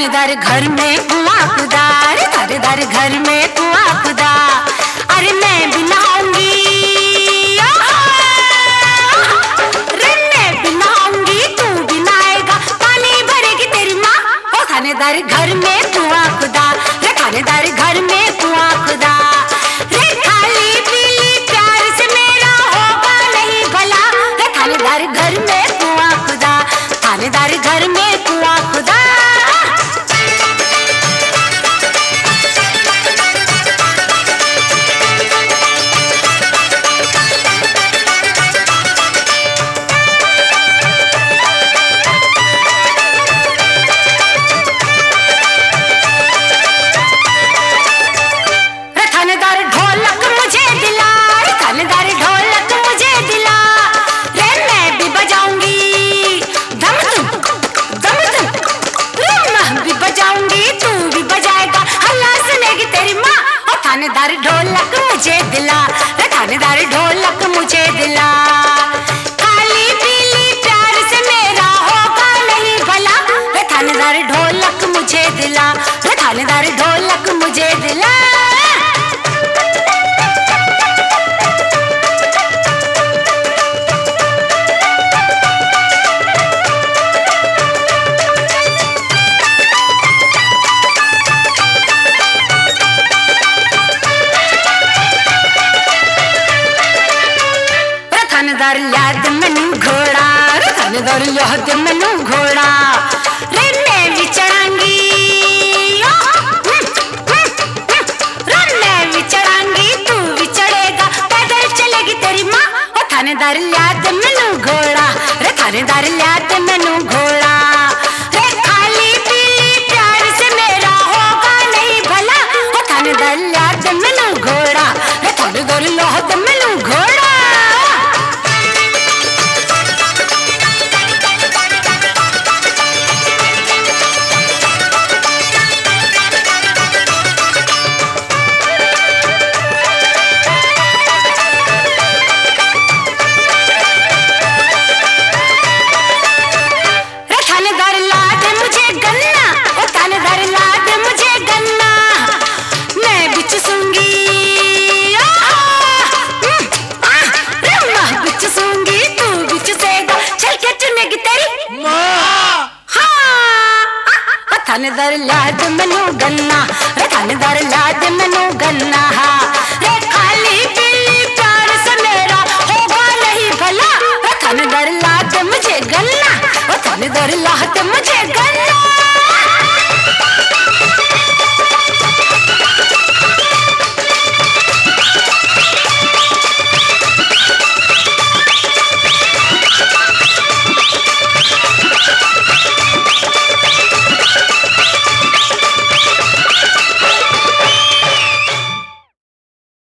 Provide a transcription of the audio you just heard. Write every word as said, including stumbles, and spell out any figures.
थानेदार घर में कुआं खुदा, रे थानेदार घर में कुआं खुदा। अरे मैं भी नहाऊंगी, रे मैं भी नहाऊंगी, तू भी नहाएगा, पानी भरेगी तेरी माँ। ओ थानेदार घर में कुआं खुदा, रे थानेदार घर में कुआं खुदा। रे खाली पीली प्यार से मेरा होगा नहीं भला, रे थानेदार घर में कुआं खुदा, थानेदार घर में कुआं खुदा। थानेदार ढोलक मुझे दिला, रे थानेदार ढोलक मुझे दिला। काली पीली प्यार से मेरा होगा नहीं भला, रे थानेदार ढोलक मुझे दिला, रे थानेदार ढोलक मुझे दिला। थानेदार याद मैनू घोड़ा, रे थानेदार याद मैनू घोड़ा। रे मैं भी चढ़ांगी, रे मैं भी चढ़ांगी, तू भी चढ़ेगा, पैदल चलेगी तेरी माँ। ओ थानेदार याद मैनू घोड़ा, रे थानेदार याद मैनू घोड़ा। रे खाली पीली प्यार से मेरा होगा नहीं भला, ओ थानेदार याद मैनू घोड़ा, रे थानेदार याद मैनू घोड़ा। थानेदार लाद मैनू गन्ना, रे थानेदार लाद मैनू गन्ना।